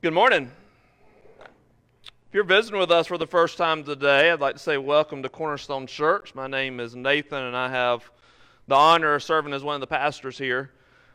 Good morning. If you're visiting with us for the first time today, I'd like to say welcome to Cornerstone Church. My name is Nathan, and I have the honor of serving as one of the pastors here.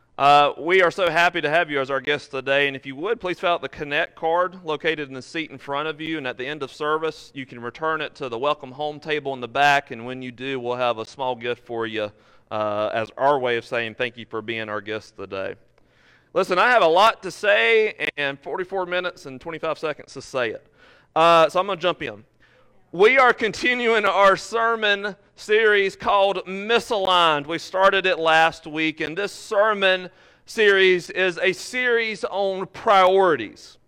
We are so happy to have you as our guest today, and if you would, please fill out the Connect card located in the seat in front of you, and at the end of service, you can return it to the Welcome Home table in the back, and when you do, we'll have a small gift for you as our way of saying thank you for being our guest today. Listen, I have a lot to say and 44 minutes and 25 seconds to say it. So I'm going to jump in. We are continuing our sermon series called Misaligned. We started it last week, and this sermon series is a series on priorities.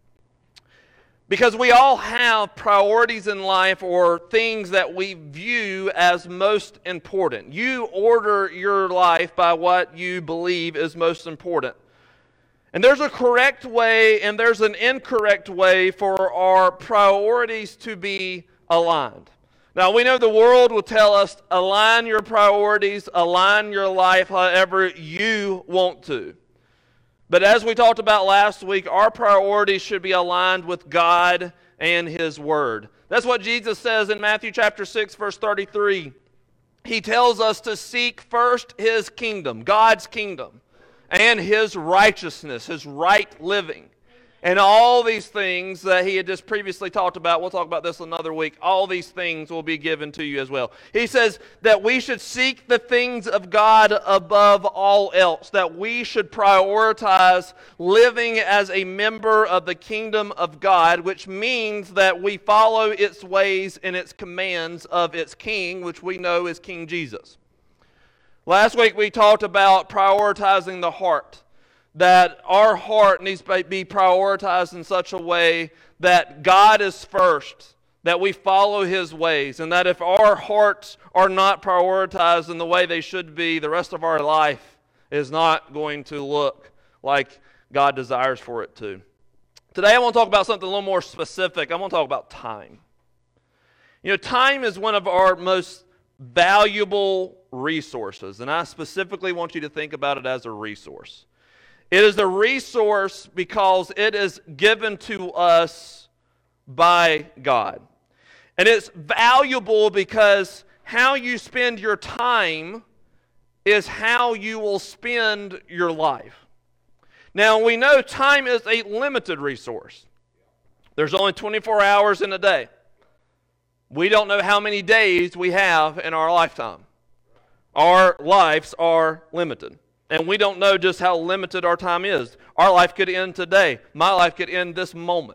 Because we all have priorities in life or things that we view as most important. You order your life by what you believe is most important. And there's a correct way and there's an incorrect way for our priorities to be aligned. Now, we know the world will tell us, align your priorities, align your life however you want to. But as we talked about last week, our priorities should be aligned with God and His Word. That's what Jesus says in Matthew chapter 6, verse 33. He tells us to seek first His kingdom, God's kingdom, and His righteousness, His right living. And all these things that He had just previously talked about, we'll talk about this another week, all these things will be given to you as well. He says that we should seek the things of God above all else, that we should prioritize living as a member of the kingdom of God, which means that we follow its ways and its commands of its King, which we know is King Jesus. Last week we talked about prioritizing the heart, that our heart needs to be prioritized in such a way that God is first, that we follow His ways, and that if our hearts are not prioritized in the way they should be, the rest of our life is not going to look like God desires for it to. Today I want to talk about something a little more specific. I want to talk about time. You know, time is one of our most valuable resources, and I specifically want you to think about it as a resource. It is a resource because it is given to us by God. And it's valuable because how you spend your time is how you will spend your life. Now, we know time is a limited resource. There's only 24 hours in a day. We don't know how many days we have in our lifetime. Our lives are limited. And we don't know just how limited our time is. Our life could end today. My life could end this moment.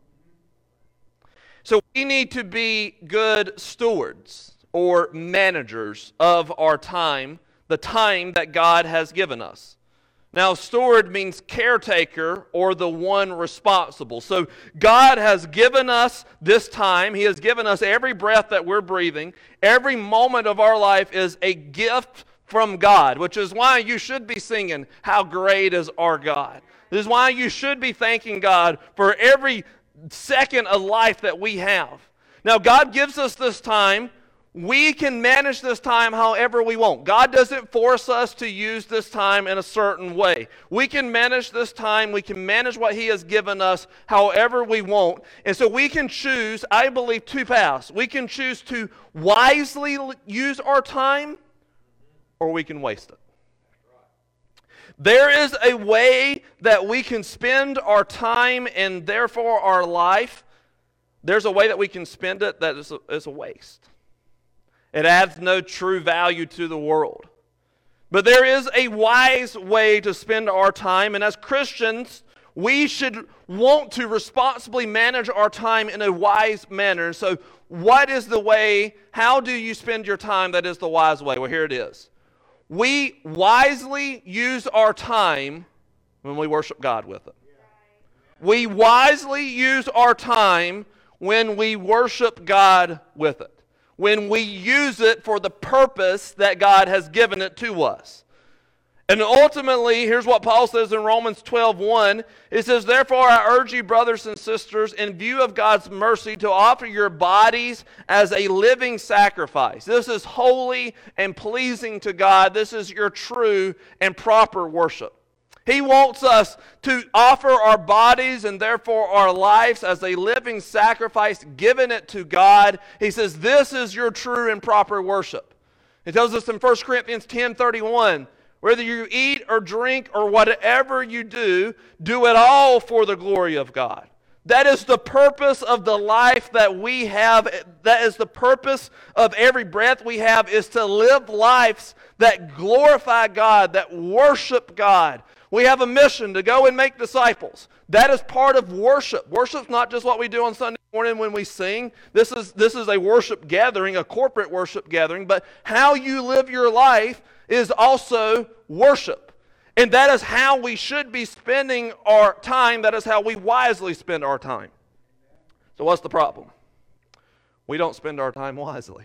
So we need to be good stewards or managers of our time, the time that God has given us. Now, steward means caretaker or the one responsible. So God has given us this time. He has given us every breath that we're breathing. Every moment of our life is a gift from God, which is why you should be singing, "How Great Is Our God." This is why you should be thanking God for every second of life that we have. Now, God gives us this time. We can manage this time however we want. God doesn't force us to use this time in a certain way. We can manage this time. We can manage what He has given us however we want. And so we can choose, I believe, two paths. We can choose to wisely use our time, or we can waste it. There is a way that we can spend our time and therefore our life. There's a way that we can spend it that is a waste. It adds no true value to the world. But there is a wise way to spend our time, and as Christians, we should want to responsibly manage our time in a wise manner. So what is the way? How do you spend your time that is the wise way? Well, here it is. We wisely use our time when we worship God with it. We wisely use our time when we worship God with it. When we use it for the purpose that God has given it to us. And ultimately, here's what Paul says in Romans 12:1. It says, "Therefore I urge you, brothers and sisters, in view of God's mercy, to offer your bodies as a living sacrifice." This is holy and pleasing to God. This is your true and proper worship. He wants us to offer our bodies and therefore our lives as a living sacrifice, giving it to God. He says, this is your true and proper worship. He tells us in 1 Corinthians 10:31, whether you eat or drink or whatever you do it all for the glory of God. That is the purpose of the life that we have. That is the purpose of every breath we have, is to live lives that glorify God, that worship God. We have a mission to go and make disciples. That is part of worship. Worship's not just what we do on Sunday morning when we sing. This is a worship gathering, a corporate worship gathering, but how you live your life is also worship. And that is how we should be spending our time. That is how we wisely spend our time. So what's the problem? We don't spend our time wisely.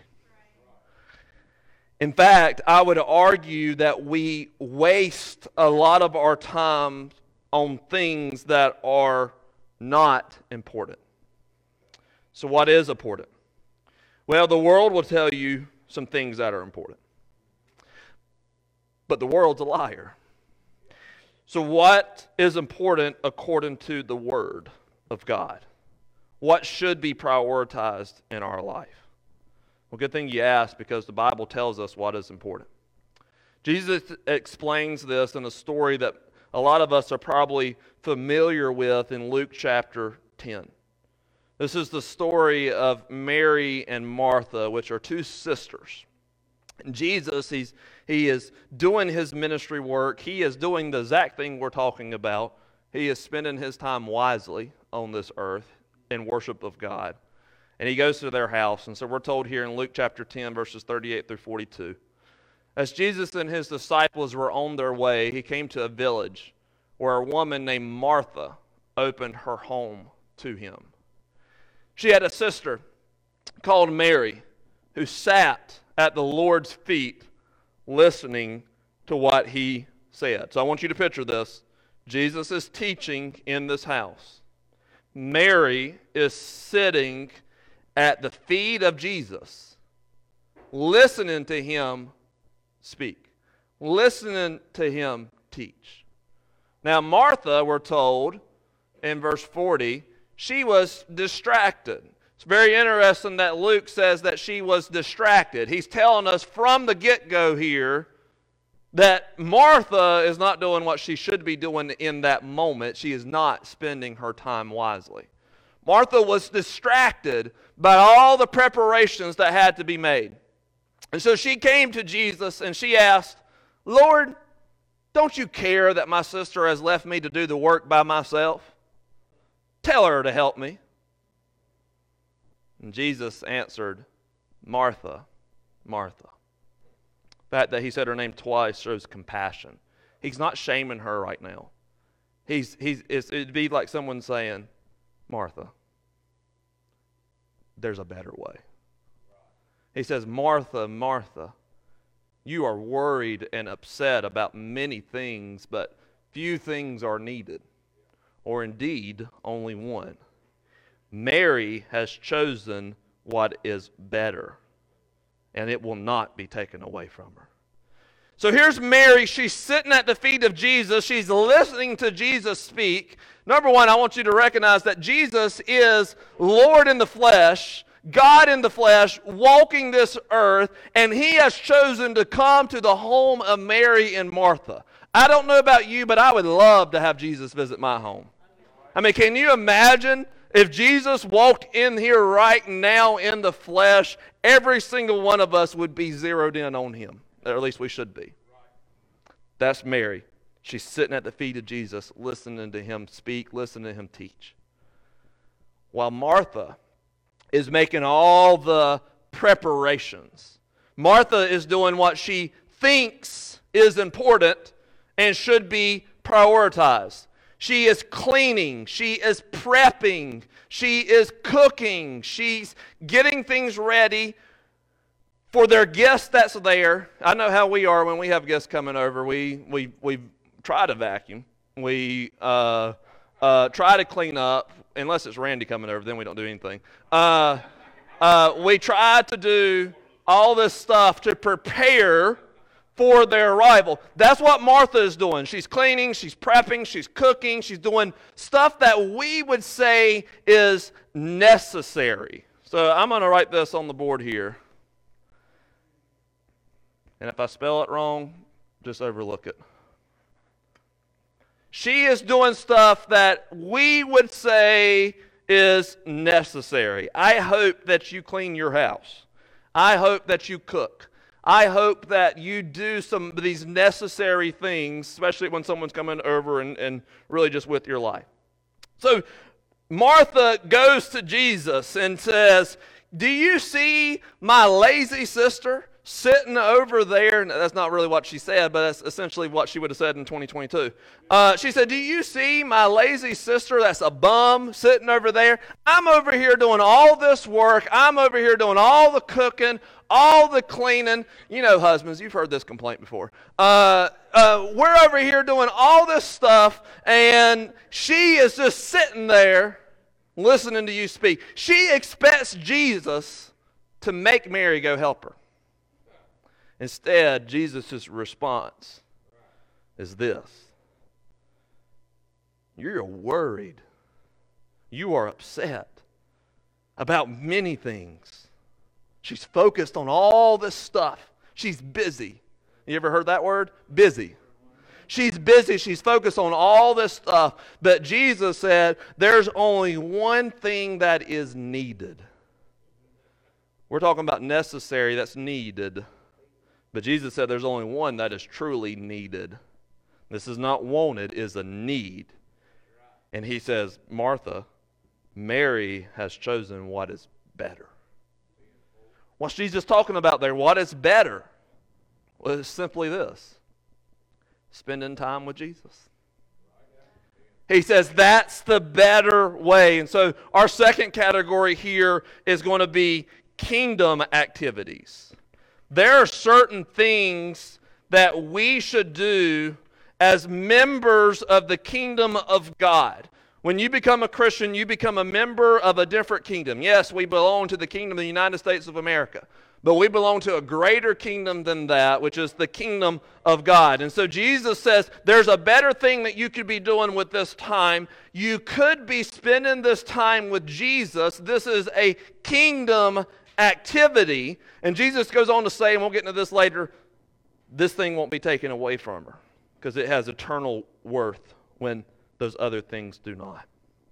In fact, I would argue that we waste a lot of our time on things that are not important. So what is important? Well, the world will tell you some things that are important. But the world's a liar. So what is important according to the Word of God? What should be prioritized in our life? Well, good thing you asked, because the Bible tells us what is important. Jesus explains this in a story that a lot of us are probably familiar with in Luke chapter 10. This is the story of Mary and Martha, which are two sisters. And Jesus, he is doing his ministry work. He is doing the exact thing we're talking about. He is spending his time wisely on this earth in worship of God. And he goes to their house. And so we're told here in Luke chapter 10, verses 38 through 42. As Jesus and his disciples were on their way, he came to a village where a woman named Martha opened her home to him. She had a sister called Mary who sat at the Lord's feet listening to what he said. So I want you to picture this. Jesus is teaching in this house. Mary is sitting at the feet of Jesus, listening to him speak, listening to him teach. Now Martha, we're told in verse 40, she was distracted. It's very interesting that Luke says that she was distracted. He's telling us from the get-go here that Martha is not doing what she should be doing in that moment. She is not spending her time wisely. Martha was distracted by all the preparations that had to be made. And so she came to Jesus and she asked, Lord, don't you care that my sister has left me to do the work by myself? Tell her to help me. And Jesus answered, Martha, Martha. The fact that he said her name twice shows compassion. He's not shaming her right now. It'd be like someone saying, Martha, there's a better way. He says, Martha, Martha, you are worried and upset about many things, but few things are needed, or indeed only one. Mary has chosen what is better, and it will not be taken away from her. So here's Mary. She's sitting at the feet of Jesus. She's listening to Jesus speak. Number one, I want you to recognize that Jesus is Lord in the flesh, God in the flesh, walking this earth, and he has chosen to come to the home of Mary and Martha. I don't know about you, but I would love to have Jesus visit my home. I mean, can you imagine if Jesus walked in here right now in the flesh? Every single one of us would be zeroed in on him, or at least we should be. That's Mary. She's sitting at the feet of Jesus, listening to him speak, listening to him teach. While Martha is making all the preparations. Martha is doing what she thinks is important and should be prioritized. She is cleaning, she is prepping, she is cooking, she's getting things ready for their guests that's there. I know how we are when we have guests coming over. We try to vacuum. We try to clean up. Unless it's Randy coming over, then we don't do anything. We try to do all this stuff to prepare for their arrival. That's what Martha is doing. She's cleaning, she's prepping, she's cooking, she's doing stuff that we would say is necessary. So I'm going to write this on the board here. And if I spell it wrong, just overlook it. She is doing stuff that we would say is necessary. I hope that you clean your house. I hope that you cook. I hope that you do some of these necessary things, especially when someone's coming over and really just with your life. So Martha goes to Jesus and says, do you see my lazy sister sitting over there? And that's not really what she said, but that's essentially what she would have said in 2022. She said, do you see my lazy sister that's a bum sitting over there? I'm over here doing all this work. I'm over here doing all the cooking, all the cleaning. You know, husbands, you've heard this complaint before. We're over here doing all this stuff, and she is just sitting there listening to you speak. She expects Jesus to make Mary go help her. Instead, Jesus' response is this. You're worried. You are upset about many things. She's focused on all this stuff. She's busy. You ever heard that word? Busy. She's busy. She's focused on all this stuff. But Jesus said, there's only one thing that is needed. We're talking about necessary, that's needed. But Jesus said there's only one that is truly needed. This is not wanted, is a need. And he says, Martha, Mary has chosen what is better. What's Jesus talking about there? What is better? Well, it's simply this. Spending time with Jesus. He says that's the better way. And so our second category here is going to be kingdom activities. There are certain things that we should do as members of the kingdom of God. When you become a Christian, you become a member of a different kingdom. Yes, we belong to the kingdom of the United States of America, but we belong to a greater kingdom than that, which is the kingdom of God. And so Jesus says there's a better thing that you could be doing with this time. You could be spending this time with Jesus. This is a kingdom activity. And Jesus goes on to say, and we'll get into this later, this thing won't be taken away from her because it has eternal worth when those other things do not.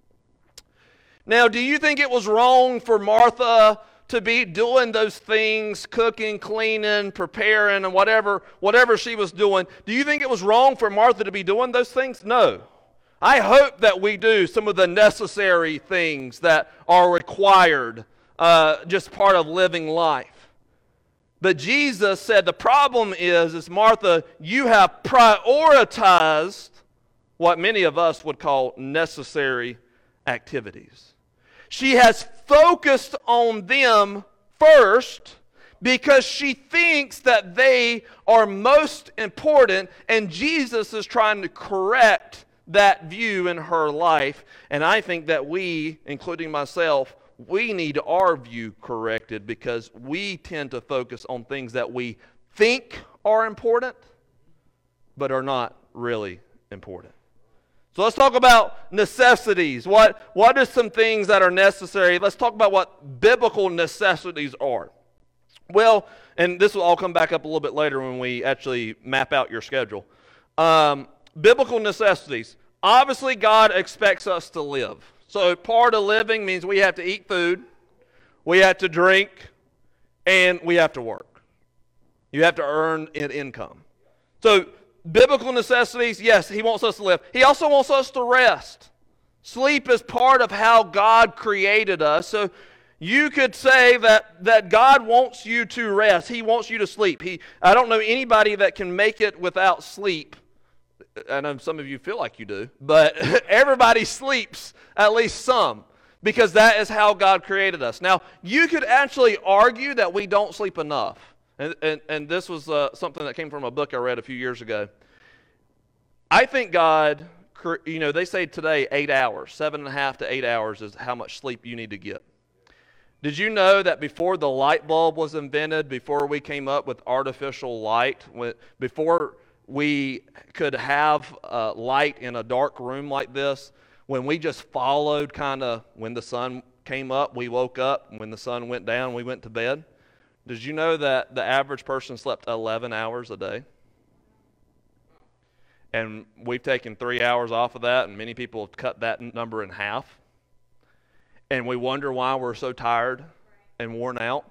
Now, do you think it was wrong for Martha to be doing those things, cooking, cleaning, preparing, and whatever she was doing? Do you think it was wrong for Martha to be doing those things? No. I hope that we do some of the necessary things that are required, just part of living life. But Jesus said the problem is Martha, you have prioritized what many of us would call necessary activities. She has focused on them first because she thinks that they are most important, and Jesus is trying to correct that view in her life. And I think that we, including myself, we need our view corrected because we tend to focus on things that we think are important but are not really important. So let's talk about necessities. What are some things that are necessary? Let's talk about what biblical necessities are. Well, and this will all come back up a little bit later when we actually map out your schedule. Biblical necessities. Obviously, God expects us to live. So part of living means we have to eat food, we have to drink, and we have to work. You have to earn an income. So biblical necessities, yes, he wants us to live. He also wants us to rest. Sleep is part of how God created us. So you could say that God wants you to rest. He wants you to sleep. I don't know anybody that can make it without sleep. I know some of you feel like you do, but everybody sleeps at least some because that is how God created us. Now, you could actually argue that we don't sleep enough. And this was something that came from a book I read a few years ago. I think God, they say today 8 hours, 7.5 to 8 hours is how much sleep you need to get. Did you know that before the light bulb was invented, before we came up with artificial light, before we could have light in a dark room like this, when we just followed kind of when the sun came up, we woke up, and when the sun went down, we went to bed? Did you know that the average person slept 11 hours a day? And we've taken 3 hours off of that, and many people have cut that number in half. And we wonder why we're so tired and worn out.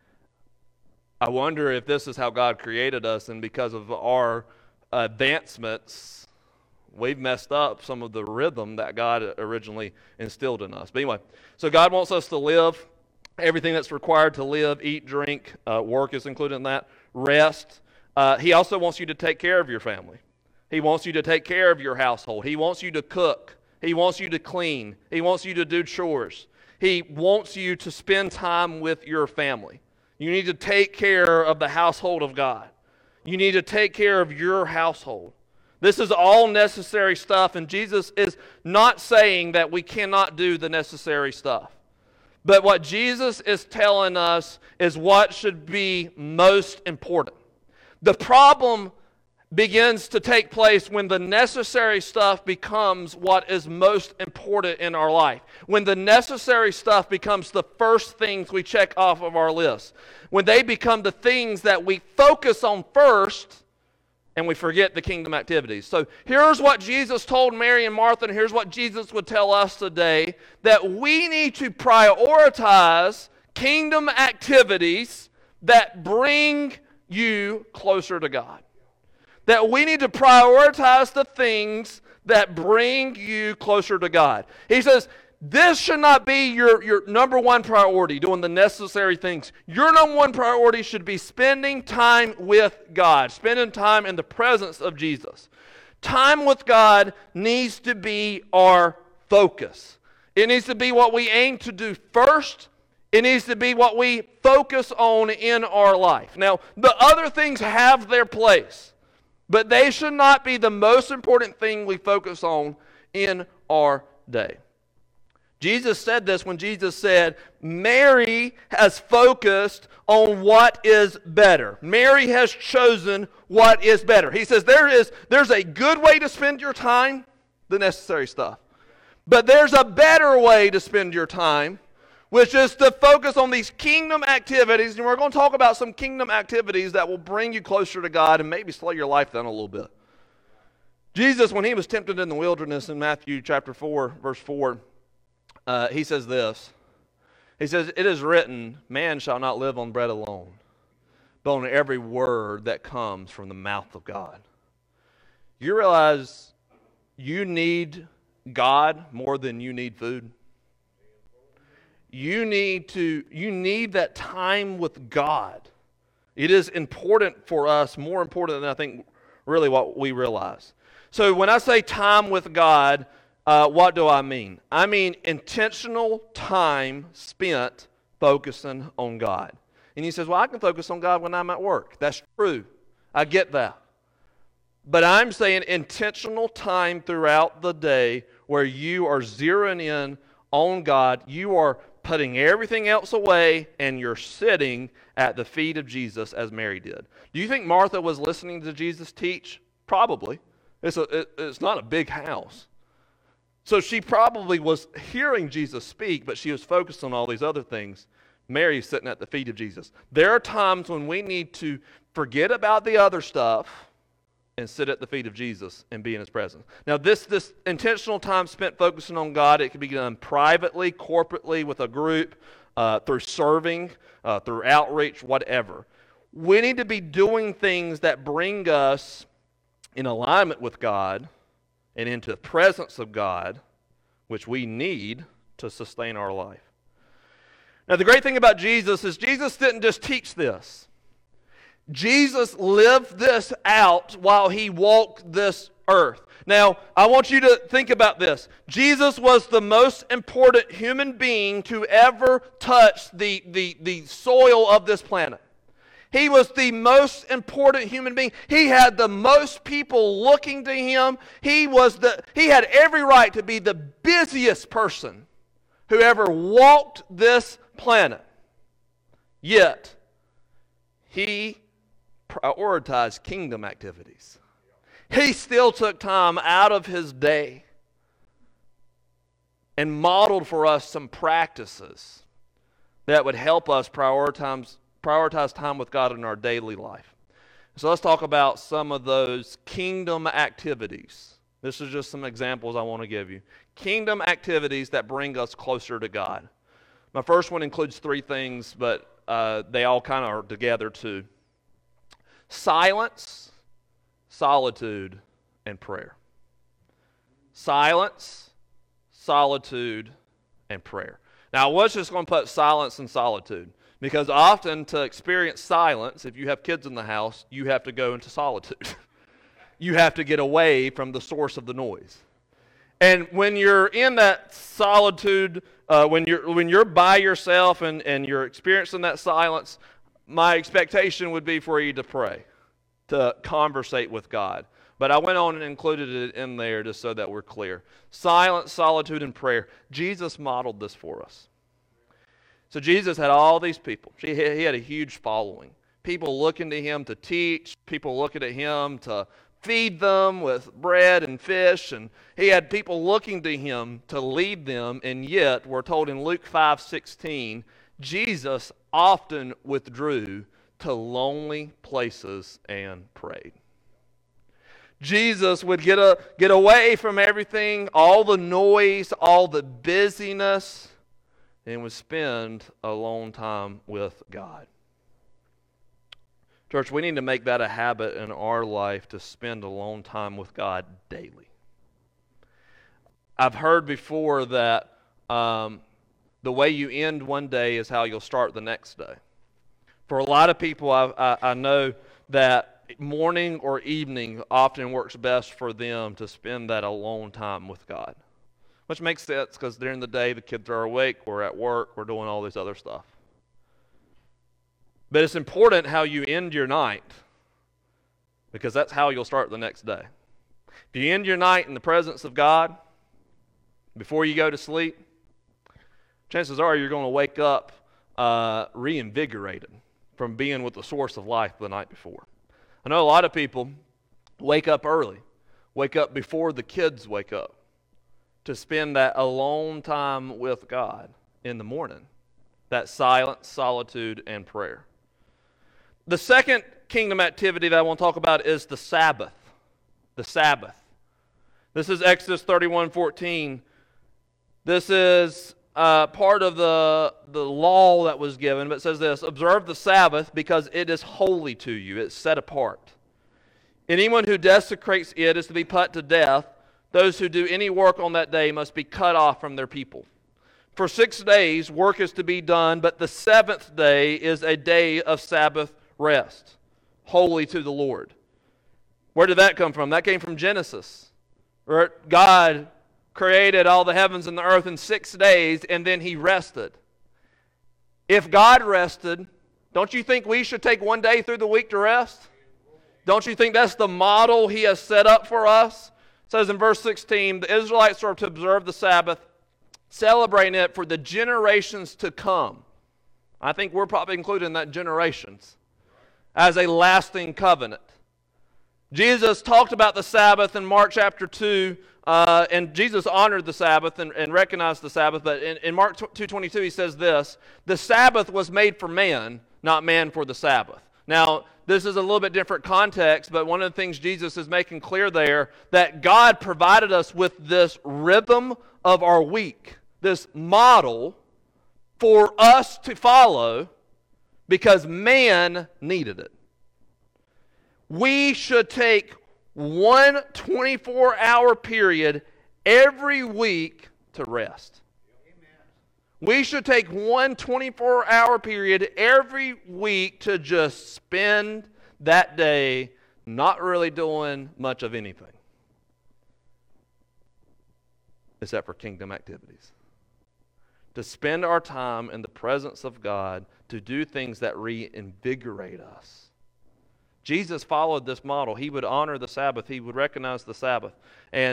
I wonder if this is how God created us, and because of our advancements, we've messed up some of the rhythm that God originally instilled in us. But anyway, so God wants us to live everything that's required to live, eat, drink, work is included in that, rest. He also wants you to take care of your family. He wants you to take care of your household. He wants you to cook. He wants you to clean. He wants you to do chores. He wants you to spend time with your family. You need to take care of the household of God. You need to take care of your household. This is all necessary stuff, and Jesus is not saying that we cannot do the necessary stuff. But what Jesus is telling us is what should be most important. The problem begins to take place when the necessary stuff becomes what is most important in our life. When the necessary stuff becomes the first things we check off of our list. When they become the things that we focus on first and we forget the kingdom activities. So here's what Jesus told Mary and Martha, and here's what Jesus would tell us today, that we need to prioritize kingdom activities that bring you closer to God. That we need to prioritize the things that bring you closer to God. He says, this should not be your number one priority, doing the necessary things. Your number one priority should be spending time with God, spending time in the presence of Jesus. Time with God needs to be our focus. It needs to be what we aim to do first. It needs to be what we focus on in our life. Now, the other things have their place, but they should not be the most important thing we focus on in our day. Jesus said this when Jesus said, Mary has focused on what is better. Mary has chosen what is better. He says there's a good way to spend your time, the necessary stuff. But there's a better way to spend your time, which is to focus on these kingdom activities. And we're going to talk about some kingdom activities that will bring you closer to God and maybe slow your life down a little bit. Jesus, when he was tempted in the wilderness in Matthew chapter 4, verse 4, he says this. He says, it is written, man shall not live on bread alone, but on every word that comes from the mouth of God. You realize you need God more than you need food? You need that time with God. It is important for us, more important than I think really what we realize. So when I say time with God, what do I mean? I mean intentional time spent focusing on God. And he says, well, I can focus on God when I'm at work. That's true. I get that. But I'm saying intentional time throughout the day where you are zeroing in on God. You are putting everything else away and you're sitting at the feet of Jesus as Mary did. Do you think Martha was listening to Jesus teach? Probably. It's not a big house. So she probably was hearing Jesus speak, but she was focused on all these other things. Mary's sitting at the feet of Jesus. There are times when we need to forget about the other stuff and sit at the feet of Jesus and be in his presence. Now this intentional time spent focusing on God, it can be done privately, corporately, with a group, through serving, through outreach, whatever. We need to be doing things that bring us in alignment with God and into the presence of God, which we need to sustain our life. Now the great thing about Jesus is Jesus didn't just teach this. Jesus lived this out while he walked this earth. Now, I want you to think about this. Jesus was the most important human being to ever touch the soil of this planet. He was the most important human being. He had the most people looking to him. He had every right to be the busiest person who ever walked this planet. Yet, he prioritized kingdom activities. He still took time out of his day and modeled for us some practices that would help us prioritize time with God in our daily life. So let's talk about some of those kingdom activities. This is just some examples I want to give you. Kingdom activities that bring us closer to God. My first one includes three things, but they all kind of are together too. Silence, solitude, and prayer. Silence, solitude, and prayer. Now, I was just going to put silence and solitude, because often to experience silence, if you have kids in the house, you have to go into solitude. You have to get away from the source of the noise. And when you're in that solitude, when you're by yourself and you're experiencing that silence, my expectation would be for you to pray, to conversate with God. But I went on and included it in there just so that we're clear. Silence, solitude, and prayer. Jesus modeled this for us. So Jesus had all these people. He had a huge following. People looking to him to teach, people looking at him to feed them with bread and fish, and he had people looking to him to lead them, and yet we're told in Luke 5:16, Jesus often withdrew to lonely places and prayed. Jesus would get away from everything, all the noise, all the busyness, and would spend a long time with God. Church, we need to make that a habit in our life to spend a long time with God daily. I've heard before that the way you end one day is how you'll start the next day. For a lot of people, I know that morning or evening often works best for them to spend that alone time with God. Which makes sense because during the day the kids are awake, we're at work, we're doing all this other stuff. But it's important how you end your night, because that's how you'll start the next day. If you end your night in the presence of God before you go to sleep, chances are you're going to wake up reinvigorated from being with the source of life the night before. I know a lot of people wake up early, wake up before the kids wake up, to spend that alone time with God in the morning. That silence, solitude, and prayer. The second kingdom activity that I want to talk about is the Sabbath. The Sabbath. This is Exodus 31:14. This is part of the law that was given, but it says this: observe the Sabbath because it is holy to you. It's set apart. Anyone who desecrates it is to be put to death. Those who do any work on that day must be cut off from their people. For 6 days work is to be done, but the seventh day is a day of Sabbath rest, holy to the Lord. Where did that come from? That came from Genesis, where God created all the heavens and the earth in 6 days, and then he rested. If God rested, don't you think we should take one day through the week to rest? Don't you think that's the model he has set up for us? It says in verse 16, the Israelites are to observe the Sabbath, celebrating it for the generations to come. I think we're probably included in that generations, as a lasting covenant. Jesus talked about the Sabbath in Mark chapter 2, and Jesus honored the Sabbath and recognized the Sabbath, but in Mark 2:22 he says this: the Sabbath was made for man, not man for the Sabbath. Now, this is a little bit different context, but one of the things Jesus is making clear there, that God provided us with this rhythm of our week, this model for us to follow because man needed it. We should take one 24-hour period every week to rest. We should take one 24-hour period every week to just spend that day not really doing much of anything, except for kingdom activities. To spend our time in the presence of God, to do things that reinvigorate us. Jesus followed this model. He would honor the Sabbath. He would recognize the Sabbath. And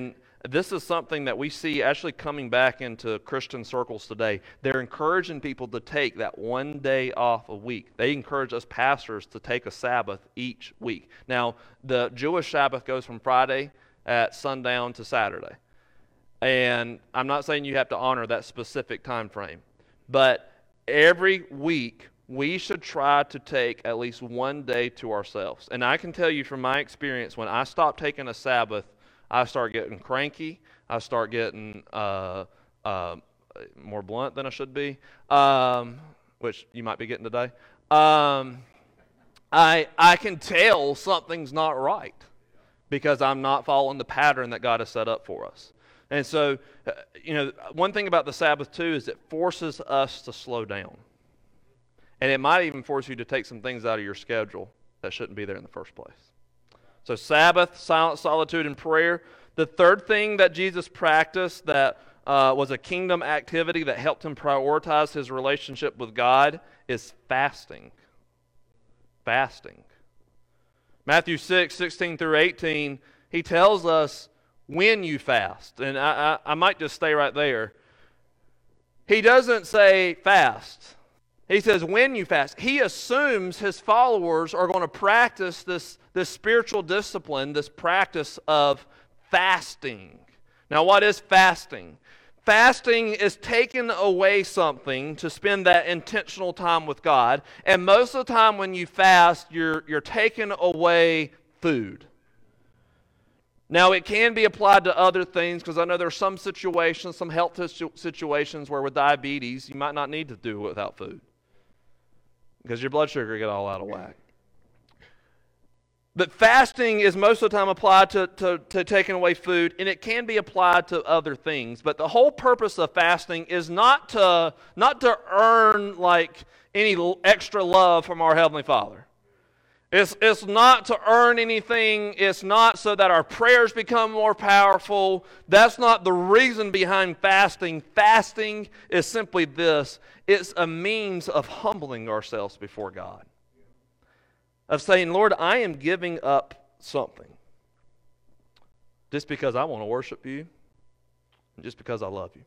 this is something that we see actually coming back into Christian circles today. They're encouraging people to take that one day off a week. They encourage us pastors to take a Sabbath each week. Now, the Jewish Sabbath goes from Friday at sundown to Saturday. And I'm not saying you have to honor that specific time frame, but every week we should try to take at least one day to ourselves. And I can tell you from my experience, when I stop taking a Sabbath, I start getting cranky. I start getting more blunt than I should be, which you might be getting today. I can tell something's not right because I'm not following the pattern that God has set up for us. And so, one thing about the Sabbath too is it forces us to slow down. And it might even force you to take some things out of your schedule that shouldn't be there in the first place. So Sabbath, silence, solitude, and prayer. The third thing that Jesus practiced that was a kingdom activity that helped him prioritize his relationship with God is fasting. Fasting. Matthew 6:16 through 18, he tells us when you fast. And I might just stay right there. He doesn't say fast. He says when you fast. He assumes his followers are going to practice this spiritual discipline, this practice of fasting. Now, what is fasting? Fasting is taking away something to spend that intentional time with God. And most of the time when you fast, you're taking away food. Now, it can be applied to other things because I know there are some situations, some health situations where with diabetes, you might not need to do it without food because your blood sugar get all out of whack. But fasting is most of the time applied to taking away food, and it can be applied to other things. But the whole purpose of fasting is not to earn like any extra love from our Heavenly Father. It's not to earn anything. It's not so that our prayers become more powerful. That's not the reason behind fasting. Fasting is simply this. It's a means of humbling ourselves before God. Of saying, Lord, I am giving up something just because I want to worship you and just because I love you.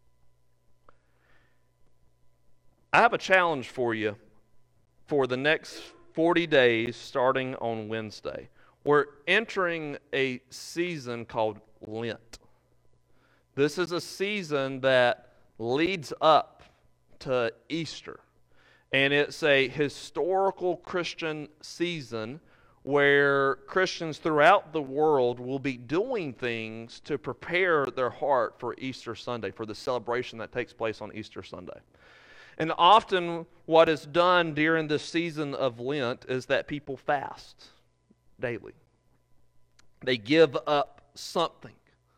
I have a challenge for you for the next 40 days starting on Wednesday. We're entering a season called Lent. This is a season that leads up to Easter. And it's a historical Christian season where Christians throughout the world will be doing things to prepare their heart for Easter Sunday, for the celebration that takes place on Easter Sunday. And often what is done during this season of Lent is that people fast daily. They give up something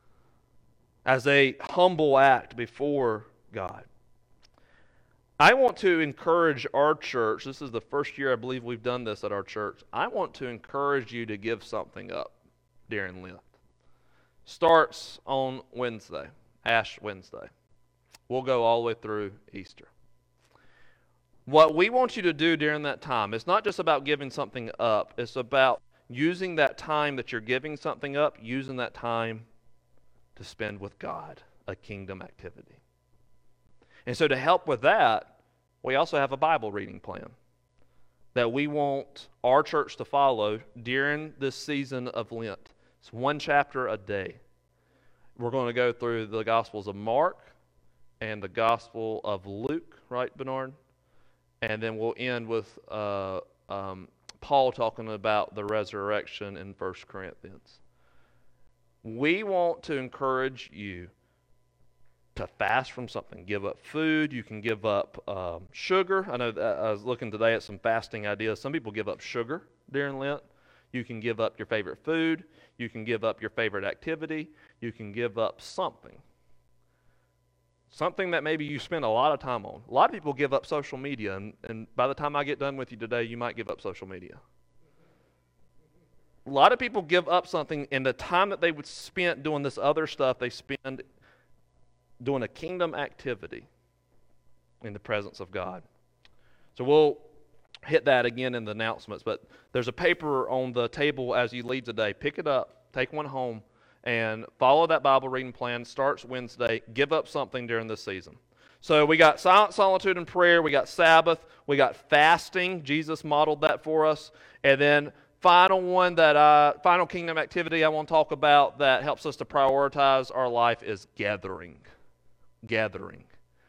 as a humble act before God. I want to encourage our church. This is the first year I believe we've done this at our church. I want to encourage you to give something up during Lent. Starts on Wednesday, Ash Wednesday. We'll go all the way through Easter. What we want you to do during that time, it's not just about giving something up. It's about using that time that you're giving something up, using that time to spend with God, a kingdom activity. And so to help with that, we also have a Bible reading plan that we want our church to follow during this season of Lent. It's one chapter a day. We're going to go through the Gospels of Mark and the Gospel of Luke, right, Bernard? And then we'll end with Paul talking about the resurrection in 1 Corinthians. We want to encourage you to fast from something. Give up food. You can give up sugar. I know that I was looking today at some fasting ideas. Some people give up sugar during Lent. You can give up your favorite food. You can give up your favorite activity. You can give up something. Something that maybe you spend a lot of time on. A lot of people give up social media, and by the time I get done with you today, you might give up social media. A lot of people give up something, and the time that they would spend doing this other stuff, they spend doing a kingdom activity in the presence of God. So we'll hit that again in the announcements, but there's a paper on the table as you leave today. Pick it up, take one home, and follow that Bible reading plan. Starts Wednesday. Give up something during this season. So we got silent solitude and prayer. We got Sabbath. We got fasting. Jesus modeled that for us. And then final kingdom activity I want to talk about that helps us to prioritize our life is gathering. Gathering.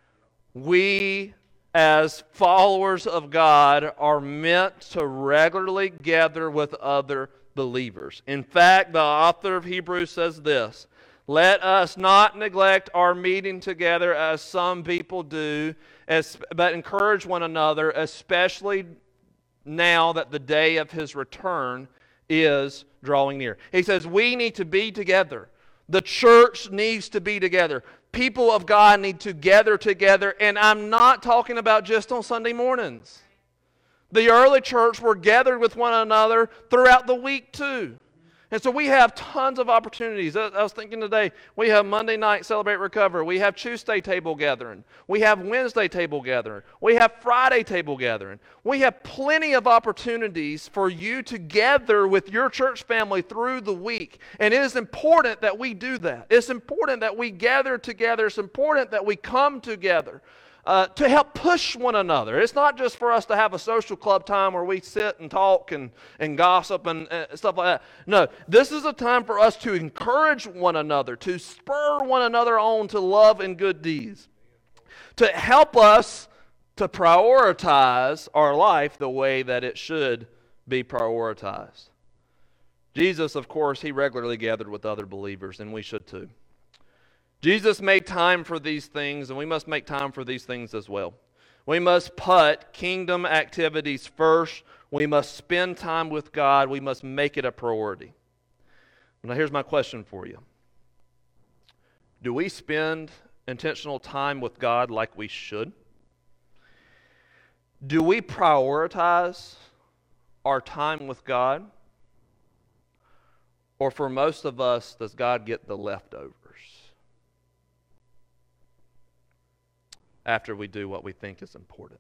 We, as followers of God, are meant to regularly gather with other believers. In fact, the author of Hebrews says this: let us not neglect our meeting together as some people do, but encourage one another, especially now that the day of his return is drawing near. He says we need to be together. The church needs to be together. People of God need to gather together, and I'm not talking about just on Sunday mornings. The early church were gathered with one another throughout the week too. And so we have tons of opportunities. I was thinking today, we have Monday night Celebrate Recover. We have Tuesday table gathering. We have Wednesday table gathering. We have Friday table gathering. We have plenty of opportunities for you to gather with your church family through the week. And it is important that we do that. It's important that we gather together. It's important that we come together. To help push one another. It's not just for us to have a social club time where we sit and talk and gossip and stuff like that. No, this is a time for us to encourage one another, to spur one another on to love and good deeds, to help us to prioritize our life the way that it should be prioritized. Jesus, of course, he regularly gathered with other believers, and we should too. Jesus made time for these things, and we must make time for these things as well. We must put kingdom activities first. We must spend time with God. We must make it a priority. Now, here's my question for you. Do we spend intentional time with God like we should? Do we prioritize our time with God? Or for most of us, does God get the leftovers after we do what we think is important?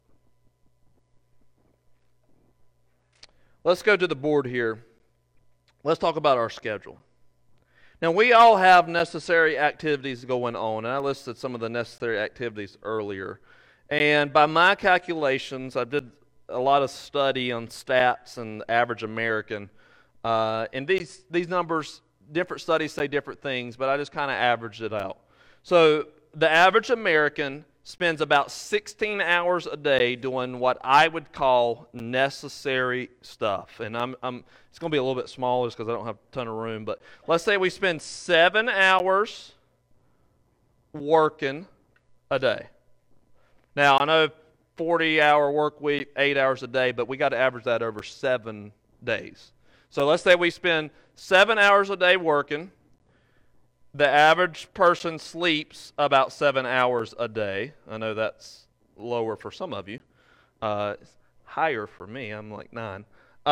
Let's go to the board here. Let's talk about our schedule. Now, we all have necessary activities going on, and I listed some of the necessary activities earlier. And by my calculations, I did a lot of study on stats and average American. And these numbers, different studies say different things, but I just kind of averaged it out. So the average American spends about 16 hours a day doing what I would call necessary stuff. And it's going to be a little bit smaller just because I don't have a ton of room. But let's say we spend 7 hours working a day. Now, I know 40-hour work week, 8 hours a day, but we got to average that over 7 days. So let's say we spend 7 hours a day working. The average person sleeps about 7 hours a day. I know that's lower for some of you. It's higher for me. I'm like 9.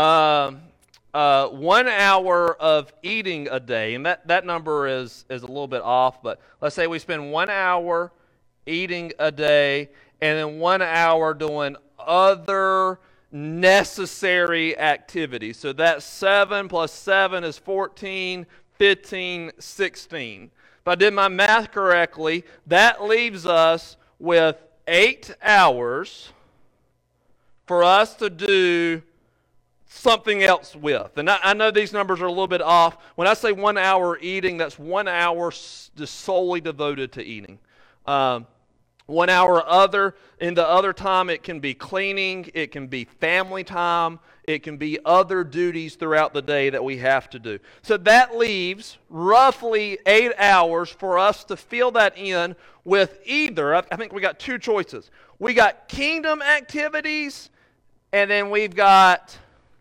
1 hour of eating a day, and that number is a little bit off, but let's say we spend 1 hour eating a day, and then 1 hour doing other necessary activities. So that's 7 plus 7 is 14, 15, 16. If I did my math correctly, that leaves us with 8 hours for us to do something else with. And I know these numbers are a little bit off. When I say 1 hour eating, that's 1 hour just solely devoted to eating. 1 hour in the other time, it can be cleaning, it can be family time, it can be other duties throughout the day that we have to do. So that leaves roughly 8 hours for us to fill that in with either, I think we got 2 choices. We got kingdom activities, and then we've got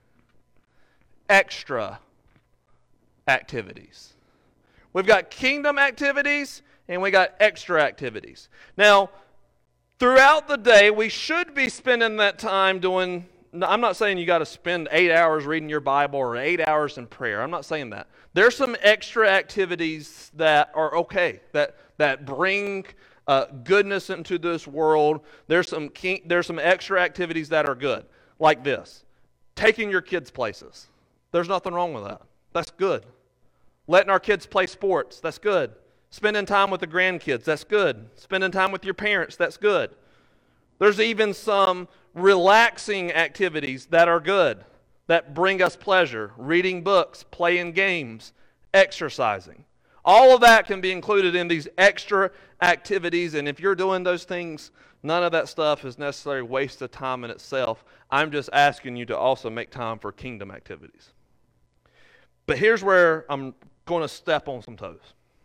extra activities. We've got kingdom activities, and we got extra activities. Now, throughout the day, we should be spending that time doing, I'm not saying you got to spend 8 hours reading your Bible or 8 hours in prayer. I'm not saying that. There's some extra activities that are okay, that bring goodness into this world. There's some extra activities that are good, like this. Taking your kids places. There's nothing wrong with that. That's good. Letting our kids play sports, that's good. Spending time with the grandkids, that's good. Spending time with your parents, that's good. There's even some relaxing activities that are good, that bring us pleasure. Reading books, playing games, exercising. All of that can be included in these extra activities, and if you're doing those things, none of that stuff is necessarily a waste of time in itself. I'm just asking you to also make time for kingdom activities. But here's where I'm going to step on some toes.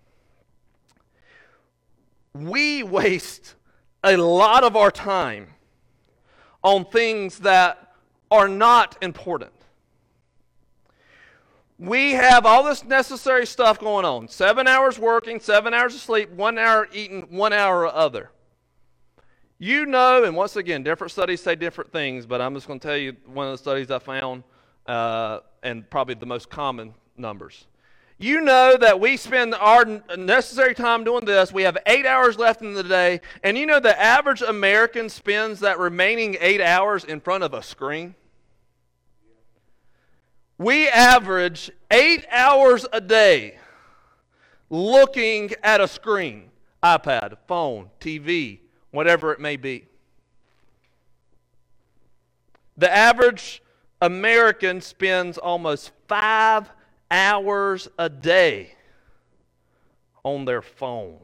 We waste a lot of our time on things that are not important. We have all this necessary stuff going on. 7 hours working, 7 hours of sleep, 1 hour eating, 1 hour other. You know, and once again, different studies say different things, but I'm just going to tell you one of the studies I found, and probably the most common numbers. You know that we spend our necessary time doing this. We have 8 hours left in the day, and you know the average American spends that remaining 8 hours in front of a screen? We average 8 hours a day looking at a screen, iPad, phone, TV, whatever it may be. The average American spends almost 5 hours a day on their phone.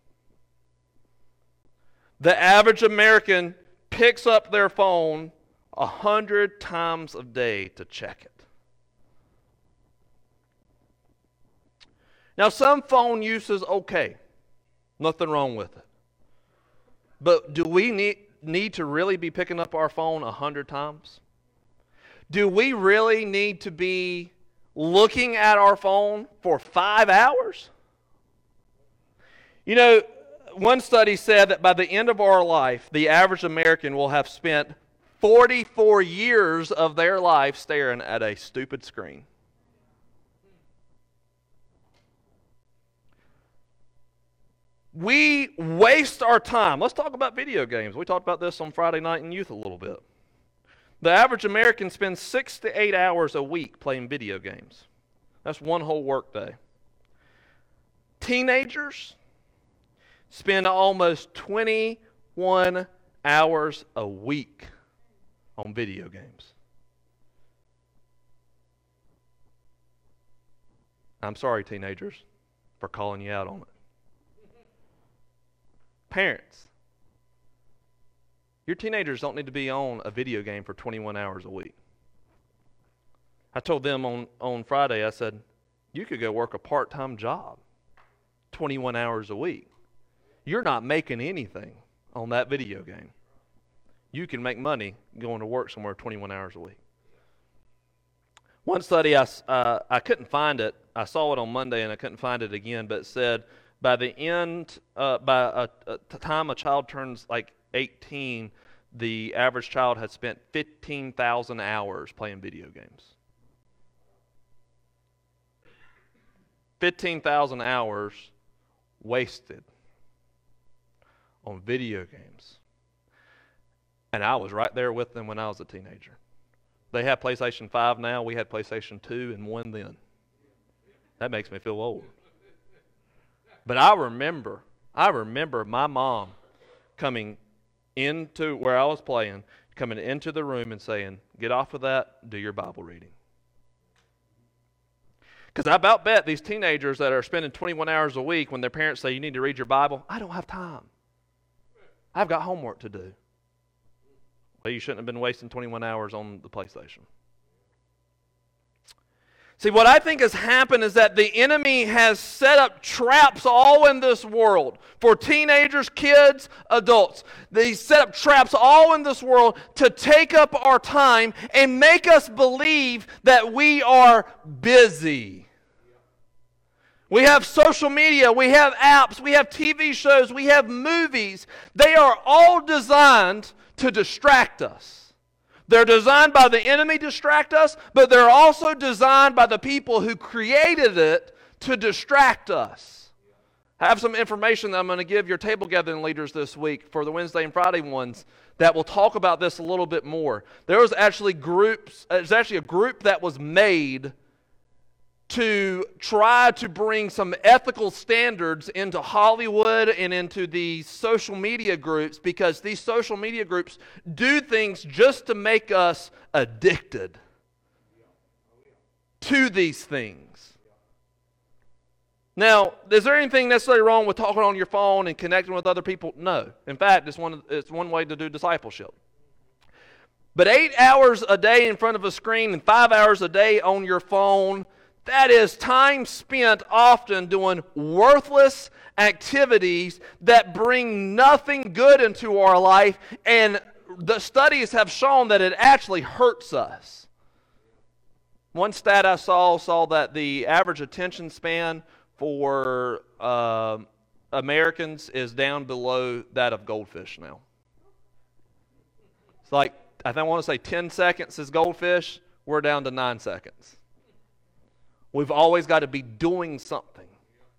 The average American picks up their phone 100 times a day to check it. Now, some phone use is okay. Nothing wrong with it. But do we need to really be picking up our phone 100 times? Do we really need to be looking at our phone for 5 hours? You know, one study said that by the end of our life, the average American will have spent 44 years of their life staring at a stupid screen. We waste our time. Let's talk about video games. We talked about this on Friday night in youth a little bit. The average American spends 6 to 8 hours a week playing video games. That's one whole work day. Teenagers spend almost 21 hours a week on video games. I'm sorry, teenagers, for calling you out on it. Parents, your teenagers don't need to be on a video game for 21 hours a week. I told them on Friday, I said, you could go work a part-time job 21 hours a week. You're not making anything on that video game. You can make money going to work somewhere 21 hours a week. One study, I couldn't find it. I saw it on Monday and I couldn't find it again, but it said by the time a child turns like 18, the average child has spent 15,000 hours playing video games. 15,000 hours wasted on video games. And I was right there with them when I was a teenager. They have PlayStation 5 now. We had PlayStation 2 and 1 then. That makes me feel old. But I remember my mom coming into where I was playing, coming into the room and saying, get off of that, do your Bible reading. Because I about bet these teenagers that are spending 21 hours a week when their parents say you need to read your Bible, I don't have time. I've got homework to do. Well, you shouldn't have been wasting 21 hours on the PlayStation. See, what I think has happened is that the enemy has set up traps all in this world for teenagers, kids, adults. They set up traps all in this world to take up our time and make us believe that we are busy. We have social media, we have apps, we have TV shows, we have movies. They are all designed to distract us. They're designed by the enemy to distract us, but they're also designed by the people who created it to distract us. I have some information that I'm going to give your table gathering leaders this week for the Wednesday and Friday ones that will talk about this a little bit more. There's actually a group that was made to try to bring some ethical standards into Hollywood and into these social media groups, because these social media groups do things just to make us addicted to these things. Now, is there anything necessarily wrong with talking on your phone and connecting with other people? No. In fact, it's one way to do discipleship. But 8 hours a day in front of a screen and 5 hours a day on your phone, that is time spent often doing worthless activities that bring nothing good into our life, and the studies have shown that it actually hurts us. One stat I saw that the average attention span for Americans is down below that of goldfish now. It's like, I want to say 10 seconds is goldfish, we're down to 9 seconds. We've always got to be doing something.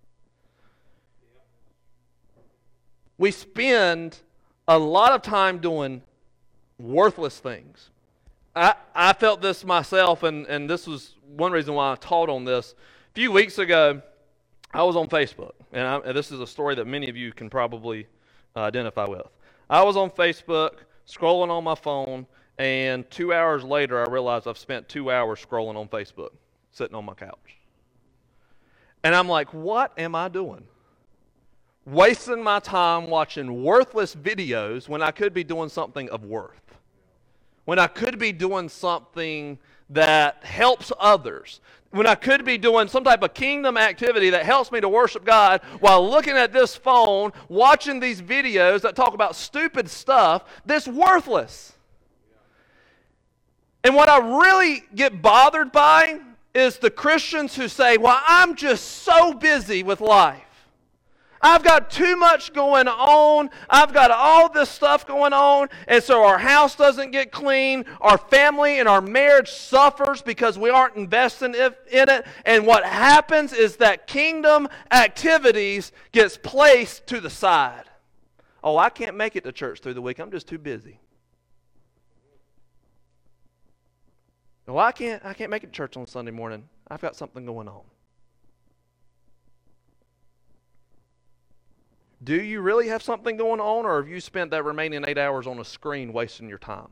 We spend a lot of time doing worthless things. I felt this myself, and this was one reason why I taught on this. A few weeks ago, I was on Facebook, and this is a story that many of you can probably identify with. I was on Facebook, scrolling on my phone, and 2 hours later, I realized I've spent 2 hours scrolling on Facebook, sitting on my couch. And I'm like, what am I doing? Wasting my time watching worthless videos when I could be doing something of worth. When I could be doing something that helps others. When I could be doing some type of kingdom activity that helps me to worship God while looking at this phone, watching these videos that talk about stupid stuff that's worthless. And what I really get bothered by is the Christians who say, well, I'm just so busy with life. I've got too much going on. I've got all this stuff going on. And so our house doesn't get clean. Our family and our marriage suffers because we aren't investing in it. And what happens is that kingdom activities gets placed to the side. Oh, I can't make it to church through the week. I'm just too busy. Well, I can't make it to church on Sunday morning. I've got something going on. Do you really have something going on, or have you spent that remaining 8 hours on a screen wasting your time?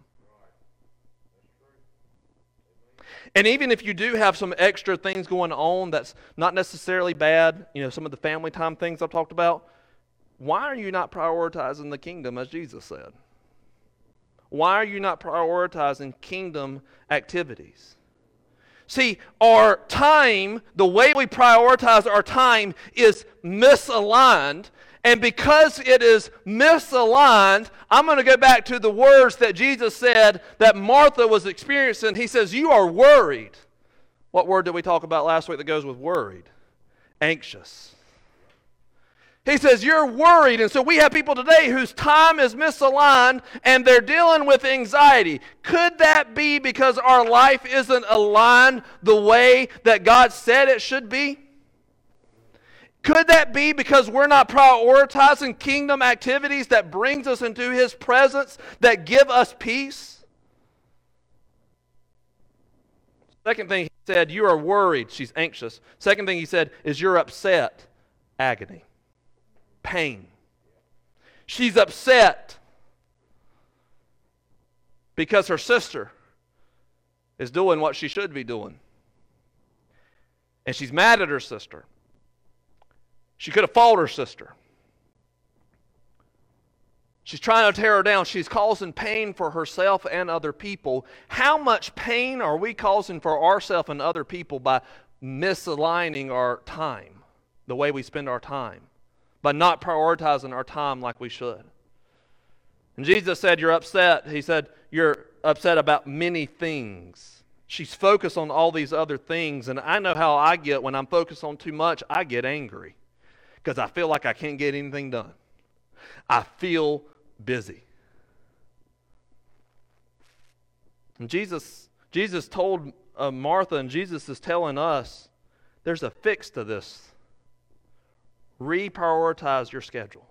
And even if you do have some extra things going on that's not necessarily bad, some of the family time things I've talked about, why are you not prioritizing the kingdom as Jesus said? Why are you not prioritizing kingdom activities? See, our time, the way we prioritize our time is misaligned. And because it is misaligned, I'm going to go back to the words that Jesus said that Martha was experiencing. He says, you are worried. What word did we talk about last week that goes with worried? Anxious. He says, you're worried. And so we have people today whose time is misaligned and they're dealing with anxiety. Could that be because our life isn't aligned the way that God said it should be? Could that be because we're not prioritizing kingdom activities that brings us into His presence, that give us peace? Second thing he said, you are worried. She's anxious. Second thing he said is you're upset. Agony. Pain. She's upset because her sister is doing what she should be doing. And she's mad at her sister. She could have fought her sister. She's trying to tear her down. She's causing pain for herself and other people. How much pain are we causing for ourselves and other people by misaligning our time, the way we spend our time, by not prioritizing our time like we should? And Jesus said, you're upset. He said, you're upset about many things. She's focused on all these other things. And I know how I get when I'm focused on too much. I get angry because I feel like I can't get anything done. I feel busy. And Jesus told Martha, and Jesus is telling us, there's a fix to this. Reprioritize your schedule.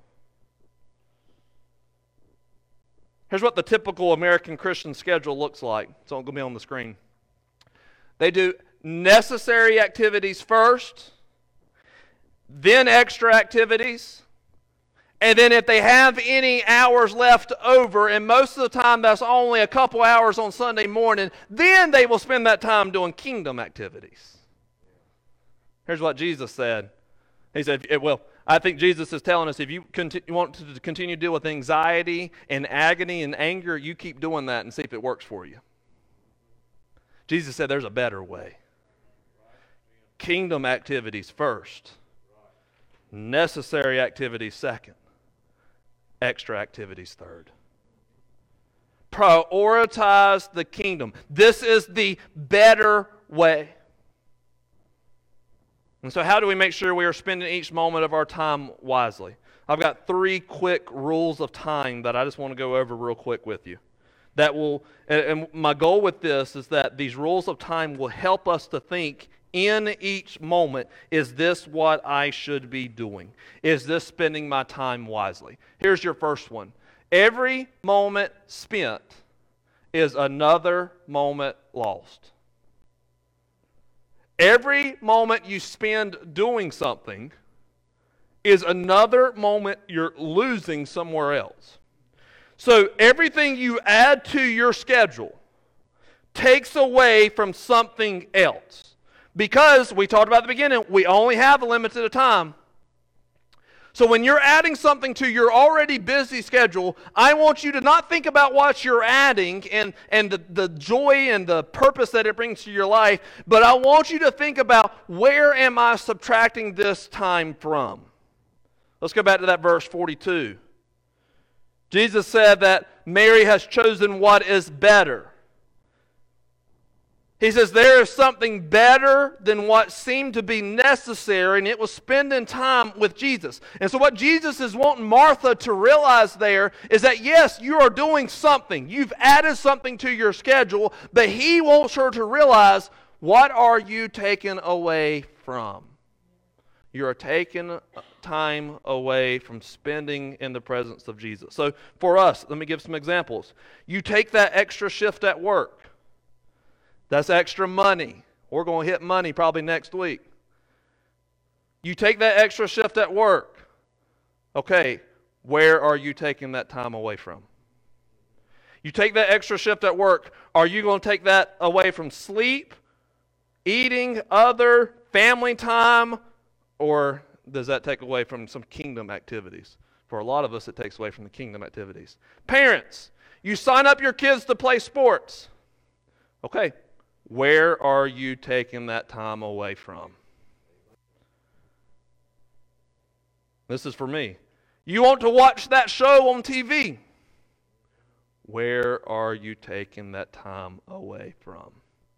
Here's what the typical American Christian schedule looks like. It's not going to be on the screen. They do necessary activities first, then extra activities, and then if they have any hours left over, and most of the time that's only a couple hours on Sunday morning, then they will spend that time doing kingdom activities. Here's what Jesus said. He said, I think Jesus is telling us if you want to continue to deal with anxiety and agony and anger, you keep doing that and see if it works for you. Jesus said there's a better way. Kingdom activities first. Necessary activities second. Extra activities third. Prioritize the kingdom. This is the better way. And so how do we make sure we are spending each moment of our time wisely? I've got 3 quick rules of time that I just want to go over real quick with you. And my goal with this is that these rules of time will help us to think in each moment, is this what I should be doing? Is this spending my time wisely? Here's your first one. Every moment spent is another moment lost. Every moment you spend doing something is another moment you're losing somewhere else. So everything you add to your schedule takes away from something else. Because we talked about at the beginning, we only have a limited time. So when you're adding something to your already busy schedule, I want you to not think about what you're adding and the joy and the purpose that it brings to your life, but I want you to think about, where am I subtracting this time from? Let's go back to that verse 42. Jesus said that Mary has chosen what is better. He says there is something better than what seemed to be necessary, and it was spending time with Jesus. And so what Jesus is wanting Martha to realize there is that, yes, you are doing something. You've added something to your schedule, but he wants her to realize, what are you taking away from? You are taking time away from spending in the presence of Jesus. So for us, let me give some examples. You take that extra shift at work. That's extra money. We're going to hit money probably next week. You take that extra shift at work. Okay, where are you taking that time away from? You take that extra shift at work. Are you going to take that away from sleep, eating, other, family time, or does that take away from some kingdom activities? For a lot of us, it takes away from the kingdom activities. Parents, you sign up your kids to play sports. Okay, where are you taking that time away from? This is for me. You want to watch that show on TV. Where are you taking that time away from?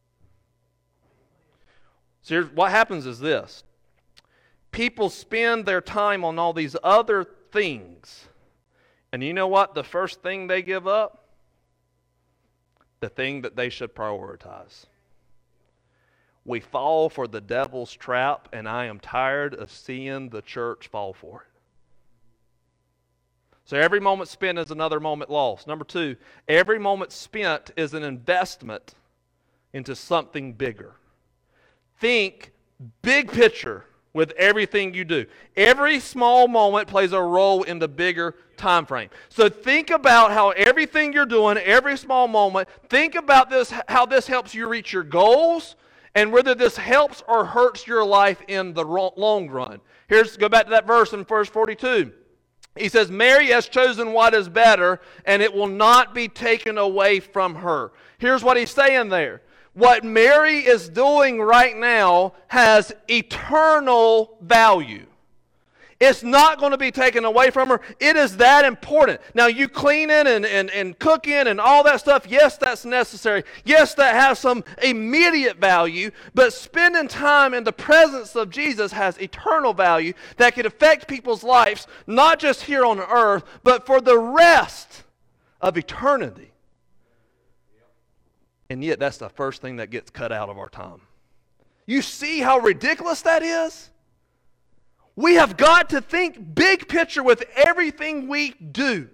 So what happens is this. People spend their time on all these other things. And you know what? The first thing they give up? The thing that they should prioritize. We fall for the devil's trap, and I am tired of seeing the church fall for it. So every moment spent is another moment lost. Number 2, every moment spent is an investment into something bigger. Think big picture with everything you do. Every small moment plays a role in the bigger time frame. So think about how everything you're doing, every small moment, think about this, how this helps you reach your goals, and whether this helps or hurts your life in the long run. Go back to that verse in verse 42. He says, Mary has chosen what is better, and it will not be taken away from her. Here's what he's saying there. What Mary is doing right now has eternal value. It's not going to be taken away from her. It is that important. Now, you cleaning and cooking and all that stuff, yes, that's necessary. Yes, that has some immediate value, but spending time in the presence of Jesus has eternal value that can affect people's lives, not just here on earth, but for the rest of eternity. And yet, that's the first thing that gets cut out of our time. You see how ridiculous that is? We have got to think big picture with everything we do.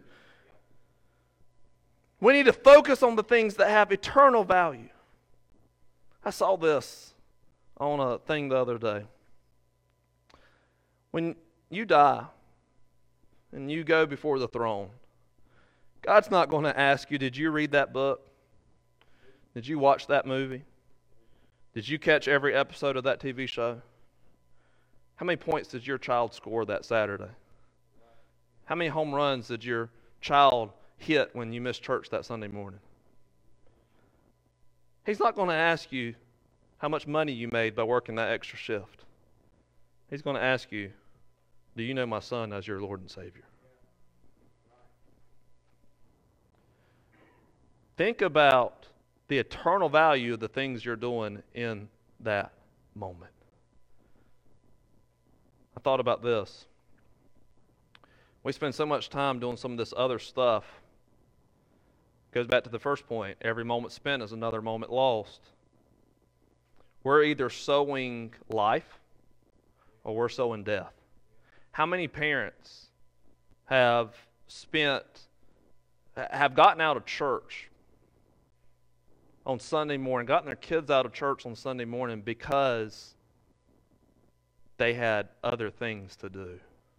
We need to focus on the things that have eternal value. I saw this on a thing the other day. When you die and you go before the throne, God's not going to ask you, did you read that book? Did you watch that movie? Did you catch every episode of that TV show? How many points did your child score that Saturday? How many home runs did your child hit when you missed church that Sunday morning? He's not going to ask you how much money you made by working that extra shift. He's going to ask you, do you know my son as your Lord and Savior? Think about the eternal value of the things you're doing in that moment. I thought about this. We spend so much time doing some of this other stuff. It goes back to the first point. Every moment spent is another moment lost. We're either sowing life or we're sowing death. How many parents have gotten out of church on Sunday morning, gotten their kids out of church on Sunday morning because they had other things to do?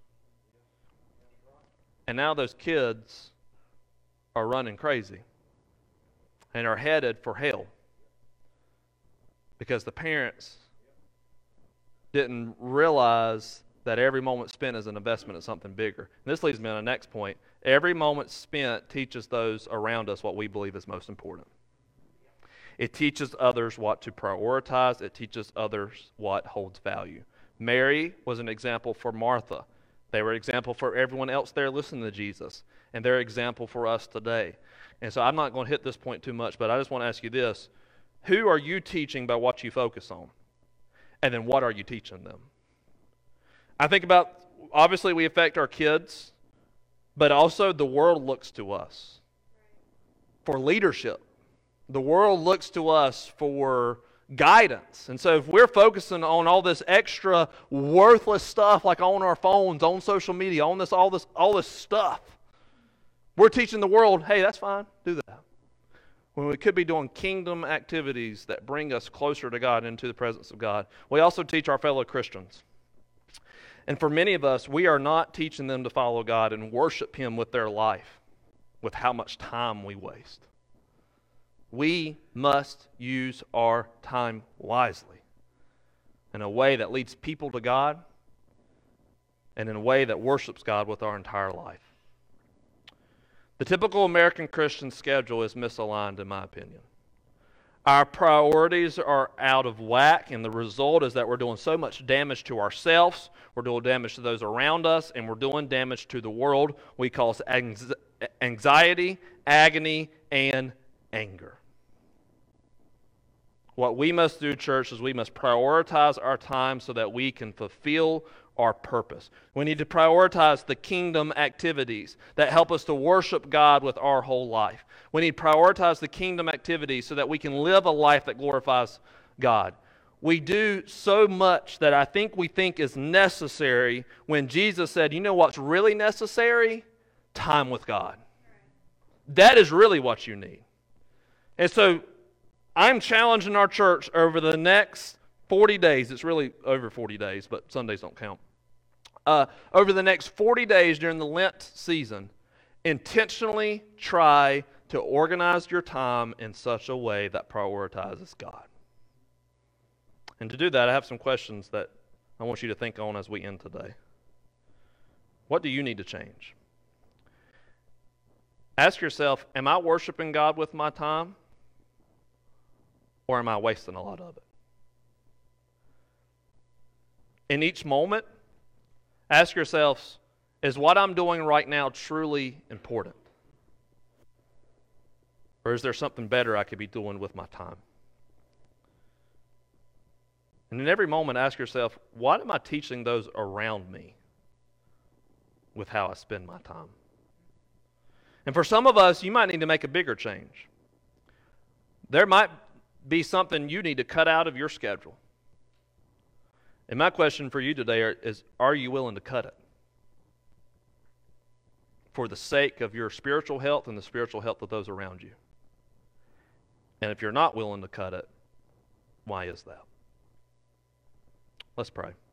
And now those kids are running crazy and are headed for hell because the parents didn't realize that every moment spent is an investment in something bigger. And this leads me to the next point. Every moment spent teaches those around us what we believe is most important. It teaches others what to prioritize. It teaches others what holds value. Mary was an example for Martha. They were an example for everyone else there listening to Jesus. And they're an example for us today. And so I'm not going to hit this point too much, but I just want to ask you this. Who are you teaching by what you focus on? And then what are you teaching them? I think about, obviously we affect our kids, but also the world looks to us for leadership. The world looks to us for guidance. And so if we're focusing on all this extra worthless stuff like on our phones, on social media, on all this stuff, we're teaching the world, hey, that's fine, do that. When we could be doing kingdom activities that bring us closer to God, into the presence of God. We also teach our fellow Christians. And for many of us, we are not teaching them to follow God and worship Him with their life, with how much time we waste. We must use our time wisely in a way that leads people to God and in a way that worships God with our entire life. The typical American Christian schedule is misaligned, in my opinion. Our priorities are out of whack, and the result is that we're doing so much damage to ourselves, we're doing damage to those around us, and we're doing damage to the world. We cause anxiety, agony, and anger. What we must do, church, is we must prioritize our time so that we can fulfill our purpose. We need to prioritize the kingdom activities that help us to worship God with our whole life. We need to prioritize the kingdom activities so that we can live a life that glorifies God. We do so much that I think we think is necessary when Jesus said, you know what's really necessary? Time with God. That is really what you need. And so I'm challenging our church over the next 40 days. It's really over 40 days, but Sundays don't count. Over the next 40 days during the Lent season, intentionally try to organize your time in such a way that prioritizes God. And to do that, I have some questions that I want you to think on as we end today. What do you need to change? Ask yourself, am I worshiping God with my time? Or am I wasting a lot of it? In each moment, ask yourselves, is what I'm doing right now truly important? Or is there something better I could be doing with my time? And in every moment, ask yourself, what am I teaching those around me with how I spend my time? And for some of us, you might need to make a bigger change. There might be something you need to cut out of your schedule. And my question for you today is, are you willing to cut it? For the sake of your spiritual health and the spiritual health of those around you. And if you're not willing to cut it, why is that? Let's pray.